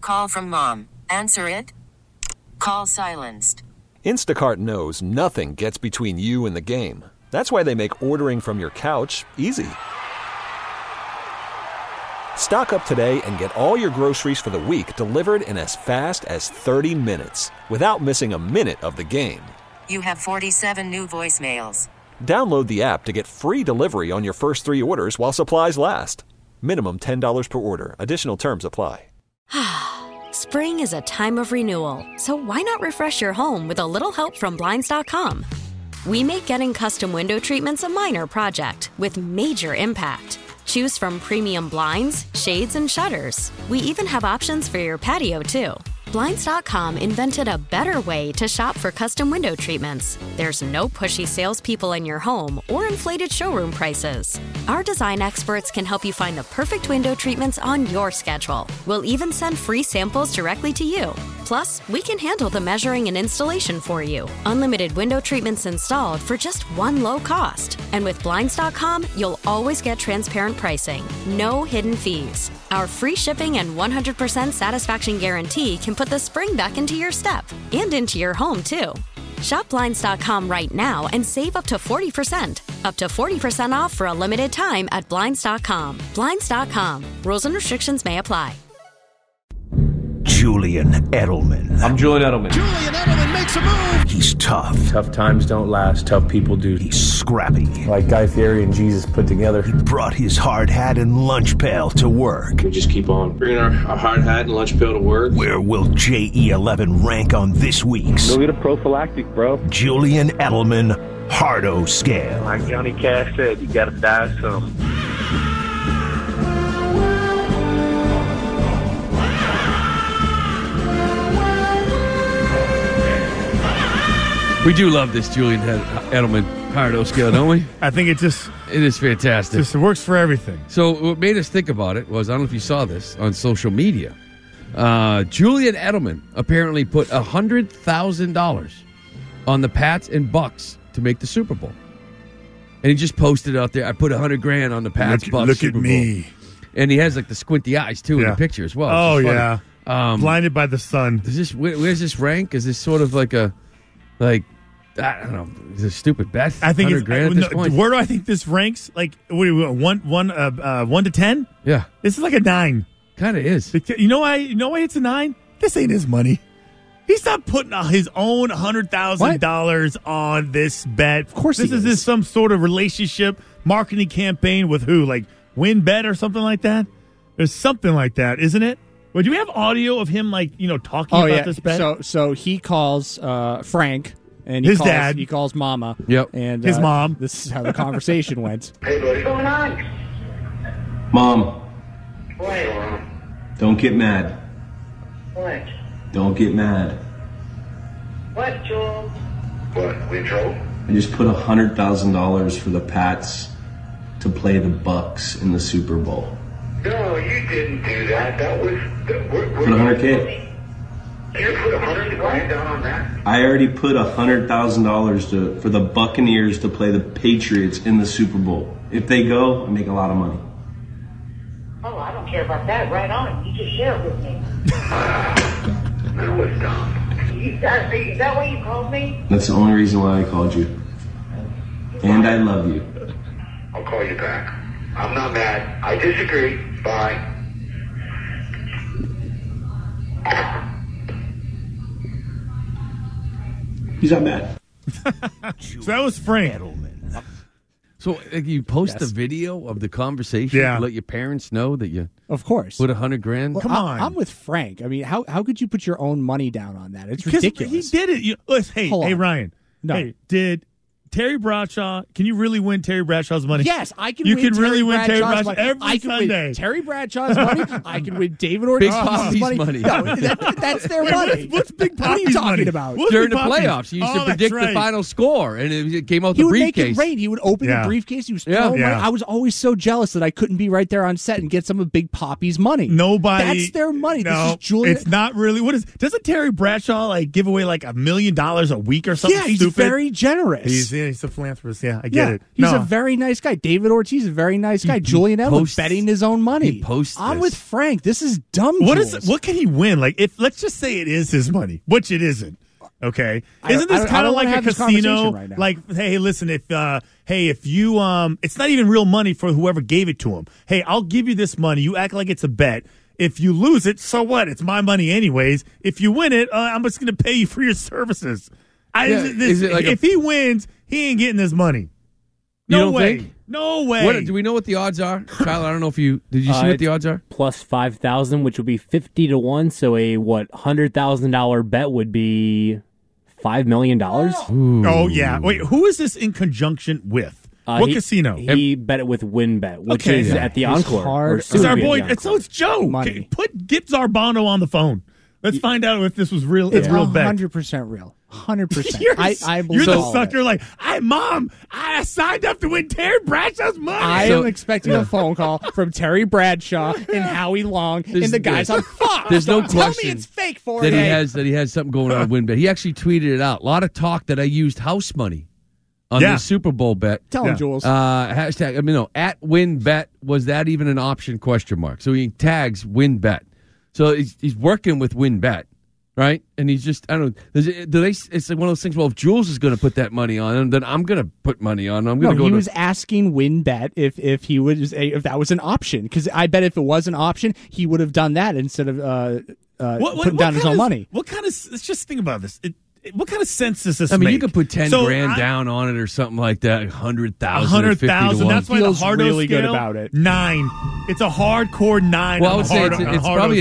call from mom. Answer it. Call silenced. Instacart knows nothing gets between you and the game. That's why they make ordering from your couch easy. Stock up today and get all your groceries for the week delivered in as fast as 30 minutes without missing a minute of the game. You have 47 new voicemails. Download the app to get free delivery on your first 3 orders while supplies last. Minimum $10 per order. Additional terms apply. Spring is a time of renewal, so why not refresh your home with a little help from Blinds.com? We make getting custom window treatments a minor project with major impact. Choose from premium blinds, shades, and shutters. We even have options for your patio, too. Blinds.com invented a better way to shop for custom window treatments. There's no pushy salespeople in your home or inflated showroom prices. Our design experts can help you find the perfect window treatments on your schedule. We'll even send free samples directly to you. Plus, we can handle the measuring and installation for you. Unlimited window treatments installed for just one low cost. And with Blinds.com, you'll always get transparent pricing. No hidden fees. Our free shipping and 100% satisfaction guarantee can put the spring back into your step and into your home, too. Shop Blinds.com right now and save up to 40%. Up to 40% off for a limited time at Blinds.com. Blinds.com. Rules and restrictions may apply. Julian Edelman. I'm Julian Edelman. Julian Edelman makes a move. He's tough. Tough times don't last. Tough people do. He's scrappy. Like Guy Fieri and Jesus put together. He brought his hard hat and lunch pail to work. We just keep on bringing our hard hat and lunch pail to work. Where will JE11 rank on this week's? Go get a prophylactic, bro. Julian Edelman Hardo Scale. Like Johnny Cash said, you gotta die some. We do love this Julian Edelman Hardo Scale, don't we? I think it is fantastic. It works for everything. So what made us think about it was, I don't know if you saw this on social media, Julian Edelman apparently put $100,000 on the Pats and Bucks to make the Super Bowl. And he just posted out there, I put $100,000 on the Pats, Bucks Look Super at me. Bowl. And he has like the squinty eyes, too, in the picture as well. Oh, yeah. Blinded by the sun. Where's this rank? Is this sort of like I don't know, it's a stupid bet. I think it's $100,000 at this point. Where do I think this ranks? Like, what do you want? 1 to 10? Yeah, this is like a 9. Kind of is. You know why it's a 9? This ain't his money. He's not putting his own $100,000 on this bet. Of course, this is some sort of relationship marketing campaign with who? Like WinBet or something like that. There's something like that, isn't it? Well, do we have audio of him talking about this bet? So he calls Frank. And his dad. He calls Mama. Yep. And his mom. This is how the conversation went. Hey, buddy. What's going on? Mom. What? Don't get mad. What? Don't get mad. What, Joel? What? We in trouble? I just put $100,000 for the Pats to play the Bucks in the Super Bowl. No, you didn't do that. That was... Put $100K. You put $100,000 down on that? I already put $100,000 for the Buccaneers to play the Patriots in the Super Bowl. If they go, I make a lot of money. Oh, I don't care about that. Right on. You just share it with me. That was dumb. Is that why you called me? That's the only reason why I called you. And I love you. I'll call you back. I'm not mad. I disagree. Bye. He's not mad. So that was Frank. So you post a video of the conversation to let your parents know that you, of course, put $100,000. Well, Come on, I'm with Frank. I mean, how could you put your own money down on that? It's ridiculous. He did it. Listen, hey, Ryan. No. Hey, did Terry Bradshaw? Can you really win Terry Bradshaw's money? Yes, I can. You win can Terry really win Terry Bradshaw's Bradshaw money. every I can Sunday. Win Terry Bradshaw's money. I can win David Ortiz's Big Poppy's money. No, that's their money. What's Big Poppy's What are you talking money? about? What's During Big the Poppy's? playoffs, you used to predict the final score, and it came out He the would briefcase. make it rain. He would open the briefcase. He was throwing money. I was always so jealous that I couldn't be right there on set and get some of Big Poppy's money. Nobody. That's their money. No, this is Julian. it's not really. Doesn't Terry Bradshaw give away like $1 million a week or something? Yeah, he's stupid? very generous. He's He's a philanthropist. Yeah, I get it. He's a very nice guy. David Ortiz is a very nice guy. Julian Edelman betting his own money. He posts I'm this. with Frank. This is dumb. What can he win? Like, if let's just say it is his money, which it isn't. Okay, isn't this kind of like a casino? Right now. Like, hey, listen, if you it's not even real money for whoever gave it to him. Hey, I'll give you this money. You act like it's a bet. If you lose it, so what? It's my money anyways. If you win it, I'm just going to pay you for your services. If he wins, he ain't getting this money. No way. Think? No way. Do we know what the odds are? Tyler, I don't know if did you see what the odds are? Plus 5,000, which would be 50 to 1. So a $100,000 bet would be $5 million. Oh, yeah. Wait, who is this in conjunction with? What casino? He bet it with WinBet, which is at the Encore. It's our boy. So it's Joe. Get Zarbano on the phone. Let's find out if this was real. It's real bet. 100% real. 100%. I believe you're the sucker. Like, Mom, I signed up to win Terry Bradshaw's money. I am expecting a phone call from Terry Bradshaw and Howie Long and the guys on Fox. There's no question. Tell me it's fake for that he has something going on with WinBet. He actually tweeted it out. A lot of talk that I used house money on the Super Bowl bet. Tell him, Jules. Hashtag. At WinBet, was that even an option? ? So he tags WinBet. So he's working with WinBet. Right, and he's just—I don't know. It's like one of those things. Well, if Jules is going to put that money on, then I'm going to put money on. I'm going to go. He was asking WinBet if that was an option, because I bet if it was an option, he would have done that instead of putting down his own money. What kind of? Let's just think about this. What kind of sense does this make? make? You could put $10,000 down on it or something like that. 100,000. 100,000. That's why the Hardo really scale, good about it. 9. It's a hardcore 9. Well, I would say it's probably a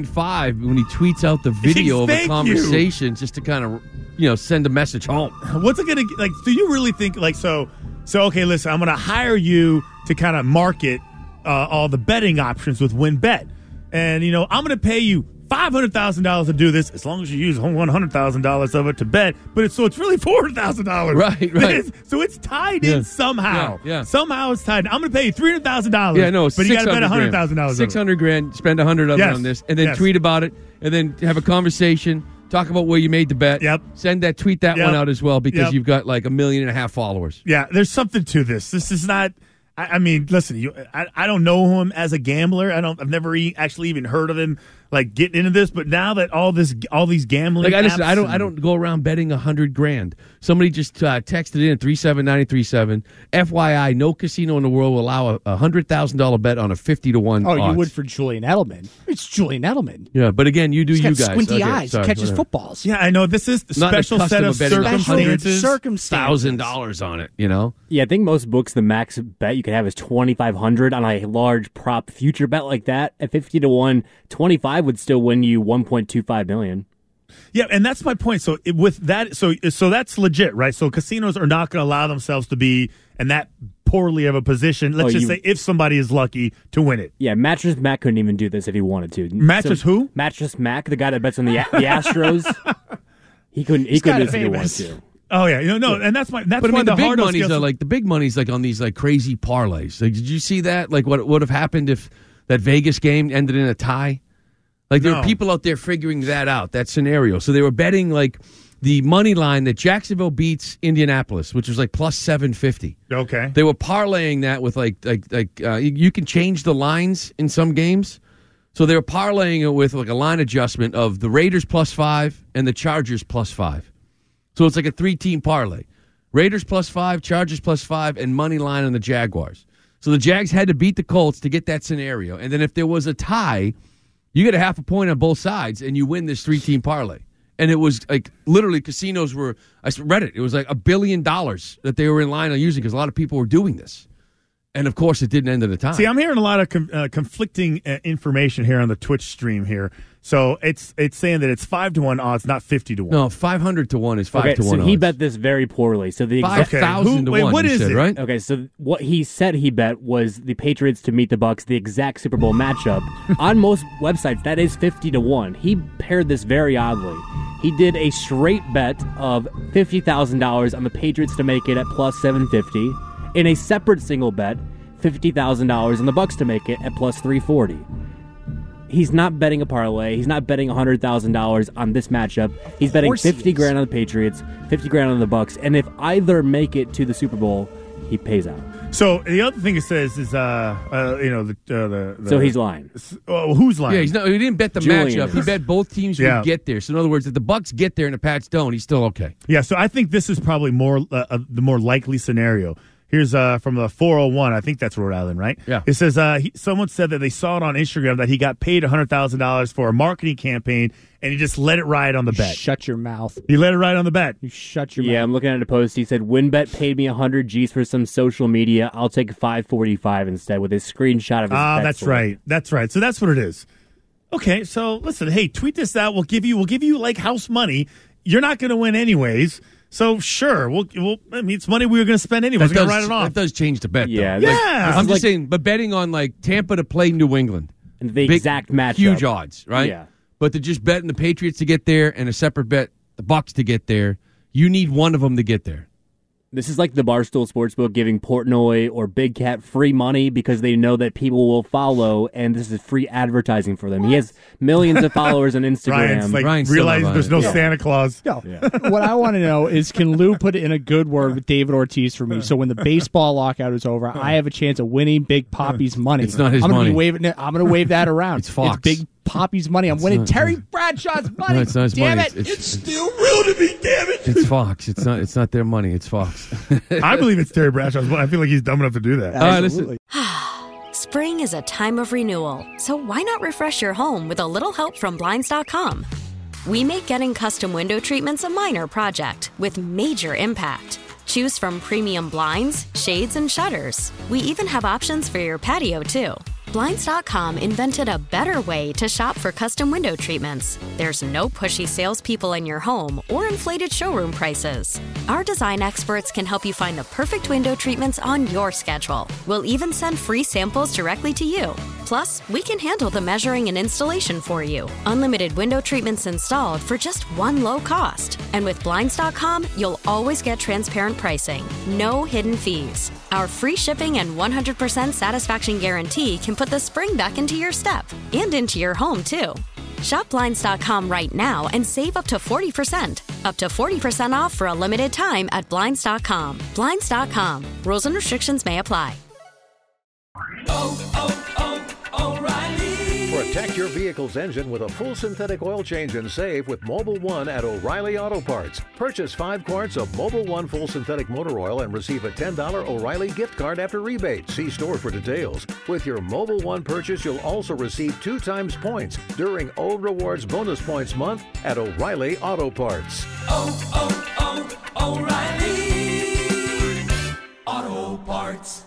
9.5 when he tweets out the video of a conversation just to kind of send a message home. What's it gonna like? Do you really think like so? Okay, listen, I'm gonna hire you to kind of market all the betting options with WinBet, and I'm gonna pay you $500,000 to do this, as long as you use $100,000 of it to bet. But it's really $400,000. Right. So it's tied in somehow. Yeah. Somehow it's tied in. I'm going to pay you $300,000. Yeah, no, but you got to bet $100,000. $600,000. Spend $100 of it on this, and then tweet about it, and then have a conversation. Talk about where you made the bet. Yep. Tweet that one out as well, because you've got like 1.5 million followers. Yeah, there's something to this. This is not. I mean, listen. I don't know him as a gambler. I've never actually even heard of him like getting into this. But now that all these gambling, I don't go around betting $100,000. Somebody just texted in 37937. FYI, no casino in the world will allow a $100,000 bet on a 50 to 1. Oh, odds. you would for Julian Edelman. It's Julian Edelman. Yeah, but again, you do. He's you got guys squinty eyes. Sorry, catches whatever. Footballs. Yeah, I know this is the special set of circumstances. $1,000 on it. Yeah, I think most books the max bet you can have is $2,500 on a large prop future bet like that. At 50 to 1, 25 would still win you $1.25 million. Yeah, and that's my point. So with that, so that's legit, right? So casinos are not going to allow themselves to be in that poorly of a position. Let's just say if somebody is lucky to win it. Yeah, Mattress Mac couldn't even do this if he wanted to. Who? Mattress Mac, the guy that bets on the Astros. He couldn't do this if he wanted to. Oh yeah, and that's why the big money's the big money's like on these like crazy parlays. Like, did you see that? Like, what would have happened if that Vegas game ended in a tie? Like, there were people out there figuring that out, that scenario. So they were betting like the money line that Jacksonville beats Indianapolis, which was like plus 750. Okay, they were parlaying that with like you can change the lines in some games. So they were parlaying it with like a line adjustment of the Raiders plus 5 and the Chargers plus 5. So it's like a 3-team parlay. Raiders plus 5, Chargers plus 5, and money line on the Jaguars. So the Jags had to beat the Colts to get that scenario. And then if there was a tie, you get a half a point on both sides, and you win this 3-team parlay. And it was like literally casinos were, I read it, it was like $1 billion that they were in line on using because a lot of people were doing this. And, of course, it didn't end at a time. See, I'm hearing a lot of conflicting information here on the Twitch stream here. So it's saying that it's 5 to 1 odds, not 50 to 1. No, 500 to 1 is 5 to 1 so odds. he bet this very poorly. So the 5,000 to 1. What is it? Right? Okay, so what he said he bet was the Patriots to meet the Bucs, the exact Super Bowl matchup. On most websites, that is 50 to 1. He paired this very oddly. He did a straight bet of $50,000 on the Patriots to make it at plus 750. In a separate single bet, $50,000 on the Bucs to make it at plus 340. He's not betting a parlay. He's not betting $100,000 on this matchup. He's betting $50,000 on the Patriots, $50,000 on the Bucks, and if either make it to the Super Bowl, he pays out. So the other thing it says is, so he's lying. Who's lying? Yeah, he didn't bet the matchup. He bet both teams would get there. So in other words, if the Bucks get there and the Pats don't, he's still okay. Yeah. So I think this is probably the more likely scenario. Here's from the 401. I think that's Rhode Island, right? Yeah. It says someone said that they saw it on Instagram that he got paid $100,000 for a marketing campaign, and he just let it ride on the bet. Shut your mouth. He let it ride on the bet. You shut your mouth. Yeah, I'm looking at a post. He said, WinBet paid me 100 G's for some social media. I'll take 545 instead with a screenshot of his bet that's slip. right. That's right. So that's what it is. Okay, so listen, hey, tweet this out. We'll give you like house money. You're not going to win anyways. So sure, we'll. I mean, it's money we were going to spend anyway. We're going to write it off. That does change the bet. Yeah, though. Yeah. I'm just saying, but betting on like Tampa to play New England, and the exact matchup, huge odds, right? Yeah. But to just betting the Patriots to get there and a separate bet the Bucks to get there, you need one of them to get there. This is like the Barstool Sportsbook giving Portnoy or Big Cat free money because they know that people will follow, and this is free advertising for them. He has millions of followers on Instagram. Ryan's realizing there's no Santa Claus. No. Yeah. What I want to know is, can Lou put in a good word with David Ortiz for me? So when the baseball lockout is over, I have a chance of winning Big Papi's money. It's not his money. I'm going to wave that around. It's Fox. It's Big Papi's money. I'm winning Terry Bradshaw's money. No, it's not his damn money. it! It's still real to me. Damn it! It's Fox. It's not their money. It's Fox. I believe it's Terry Bradshaw's money. I feel like he's dumb enough to do that. All right, listen. Spring is a time of renewal, so why not refresh your home with a little help from Blinds.com? We make getting custom window treatments a minor project with major impact. Choose from premium blinds, shades, and shutters. We even have options for your patio, too. Blinds.com invented a better way to shop for custom window treatments. There's no pushy salespeople in your home or inflated showroom prices. Our design experts can help you find the perfect window treatments on your schedule. We'll even send free samples directly to you. Plus, we can handle the measuring and installation for you. Unlimited window treatments installed for just one low cost. And with Blinds.com, you'll always get transparent pricing. No hidden fees. Our free shipping and 100% satisfaction guarantee can put the spring back into your step and into your home, too. Shop Blinds.com right now and save up to 40%. Up to 40% off for a limited time at Blinds.com. Blinds.com. Rules and restrictions may apply. O'Reilly. Protect your vehicle's engine with a full synthetic oil change and save with Mobil 1 at O'Reilly Auto Parts. Purchase 5 quarts of Mobil 1 full synthetic motor oil and receive a $10 O'Reilly gift card after rebate. See store for details. With your Mobil 1 purchase, you'll also receive 2 times points during O Rewards Bonus Points Month at O'Reilly Auto Parts. O'Reilly Auto Parts.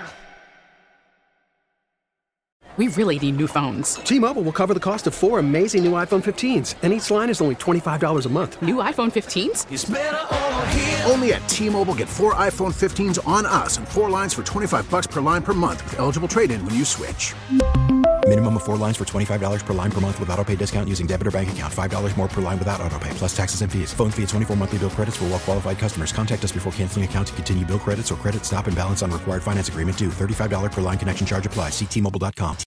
We really need new phones. T-Mobile will cover the cost of 4 amazing new iPhone 15s, and each line is only $25 a month. New iPhone 15s? It's better over here. Only at T-Mobile, get 4 iPhone 15s on us and 4 lines for $25 per line per month with eligible trade-in when you switch. Minimum of 4 lines for $25 per line per month with autopay discount using debit or bank account. $5 more per line without autopay, plus taxes and fees. Phone fee at 24 monthly bill credits for well-qualified customers. Contact us before canceling account to continue bill credits or credit stop and balance on required finance agreement due. $35 per line connection charge applies. See T-Mobile.com.